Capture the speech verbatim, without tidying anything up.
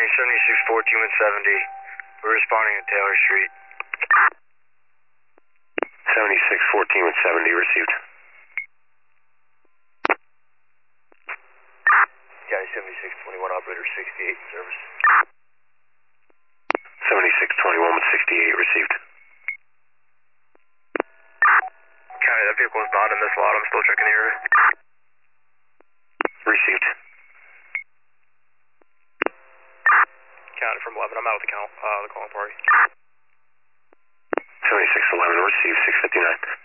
County, seventy-six fourteen with seventy. We're responding to Taylor Street. seventy-six fourteen with seventy, received. County, seventy-six twenty-one, operator sixty-eight in service. seventy-six twenty-one with sixty-eight, received. County, that vehicle is not in this lot. I'm still checking the area. Received. County from eleven, I'm out with the count, uh, the calling party. seventy-six eleven, received, six fifty-nine.